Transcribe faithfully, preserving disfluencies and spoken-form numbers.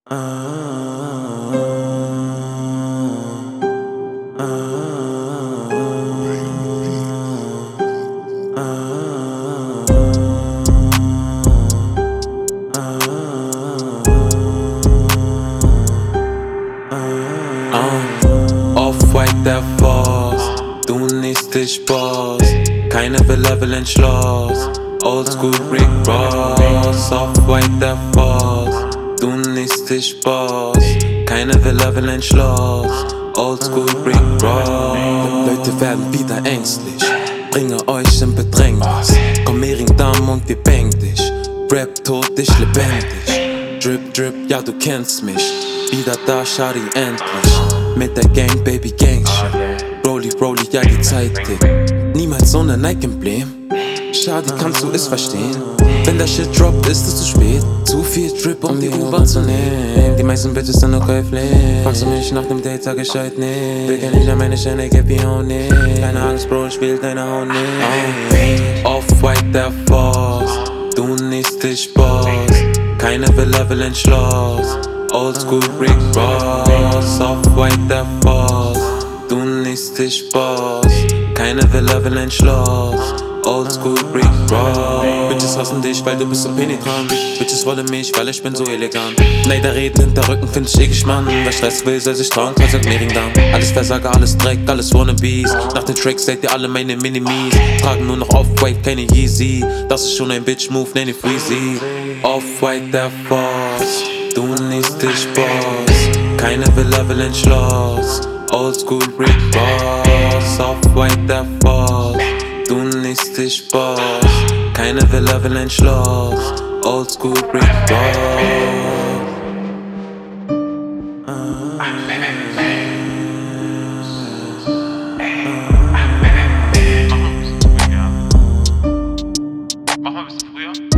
Ah, ah, ah, ah, Off-White der Boss, du nicht dich Boss, keine Benevolent Schloss, Oldschool Rick Ross. Off-White der Boss, du nicht dich Boss, keine Benevolent Schloss, Oldschool Rick Ross. Leute werden wieder ängstlich, bringe euch in Bedrängnis, komm Mehringdamm und wir bang dich, Rap tot, ich lebendig, Drip, Drip, ja du kennst mich, wieder da, Shari endlich, mit der Gang, Baby Gangshit, Rolli, Rolli, ja die Zeit tickt, niemals so ne Nike-Emblem, Shadi, kannst du es verstehen? Wenn der Shit droppt, ist es zu spät, zu viel Drip, um die U-Bahn zu nehmen, die meisten Bitches sind nur käuflich, fragst du mich nach dem Date, sag ich heute nicht, will nicht an meine Scheine, gib die Haut nicht, keine Angst, Bro, ich will deine Haut nicht. Off-White der Boss, du nicht dich Boss, keine Benevolent Schloss, Oldschool Rick Ross. Off-White der Boss, du nicht dich Boss, keine Benevolent Schloss, Oldschool Rick Ross. Bitches hassen dich, weil du bist so penetrant, Bitches wollen mich, weil ich bin so elegant. Neider reden hinter Rücken, find ich eklig, Mann. Wer Stress will, soll sich trauen, sagt Mehringdamm. Alles Versager, alles Dreck, alles Wannabes. Nach den Tracks seid ihr alle meine Minimis, tragen nur noch Off-White, keine Yeezy. Das ist schon ein Bitch-Move, nenn ich Freezy. Off-White der Boss, du nicht dich Boss, keine Benevolent Schloss, Oldschool Rick Ross. Off-White der Boss, du nicht dich Boss, keine Benevolent Schloss, Oldschool Rick Ross. Mach mal ein bisschen früher.